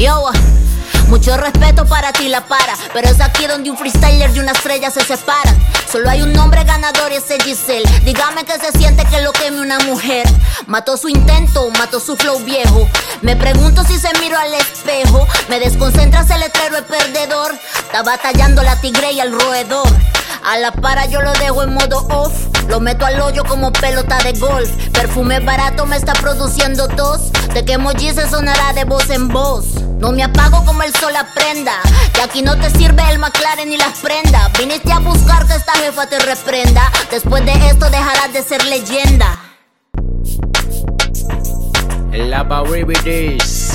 Yo, mucho respeto para ti, la para. Pero es aquí donde un freestyler y una estrella se separan. Solo hay un nombre ganador y ese es Giselle. Dígame que se siente que lo queme una mujer. Mató su intento, mató su flow viejo. Me pregunto si se miro al espejo. Me desconcentra ese letrero el perdedor. Está batallando la tigre y el roedor. A la para yo lo dejo en modo off. Lo meto al hoyo como pelota de golf. Perfume barato me está produciendo tos. De que emoji se sonará de voz en voz. No me apago como el sol aprenda. Que aquí no te sirve el McLaren ni las prendas. Viniste a buscar que esta jefa te reprenda. Después de esto dejarás de ser leyenda. La Poweribidis.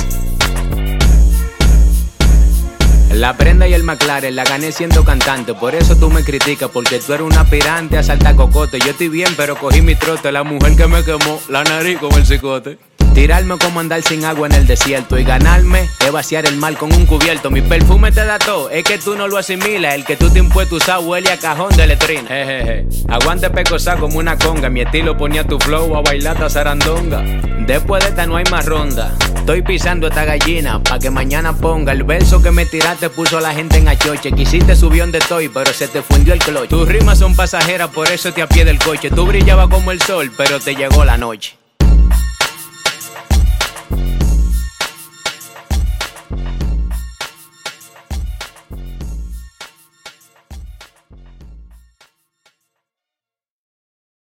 La prenda y el McLaren la gané siendo cantante. Por eso tú me criticas, porque tú eres un aspirante a saltar cocote. Yo estoy bien, pero cogí mi trote. La mujer que me quemó la nariz con el cicote. Tirarme como andar sin agua en el desierto. Y ganarme es vaciar el mar con un cubierto. Mi perfume te da todo, es que tú no lo asimilas. El que tú te impuestas usar huele a cajón de letrina. Jejeje. Aguante pecosa como una conga. Mi estilo ponía tu flow a bailar a zarandonga. Después de esta no hay más ronda. Estoy pisando esta gallina pa' que mañana ponga. El verso que me tiraste puso a la gente en achoche. Quisiste subión de toy, pero se te fundió el cloche. Tus rimas son pasajeras, por eso te apié del coche. Tú brillabas como el sol, pero te llegó la noche.